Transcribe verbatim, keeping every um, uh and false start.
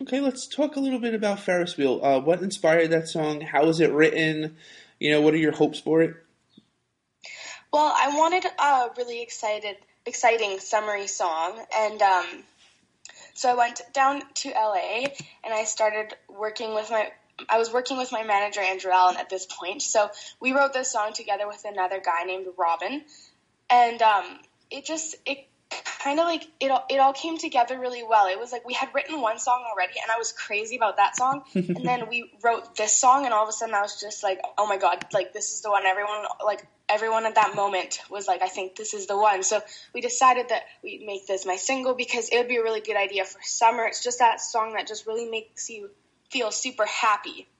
Okay, let's talk a little bit about Ferris Wheel. Uh, what inspired that song? How was it written? You know, what are your hopes for it? Well, I wanted a really excited, exciting summery song, and um, so I went down to L A and I started working with my. I was working with my manager Andrew Allen at this point, so we wrote this song together with another guy named Robin, and um, it just it kind of like it all, it all came together really well. It was like we had written one song already, and I was crazy about that song, and then we wrote this song, and all of a sudden I was just like, oh my god, like this is the one. Everyone like. Everyone at that moment was like, I think this is the one. So we decided that we'd make this my single because it would be a really good idea for summer. It's just that song that just really makes you feel super happy.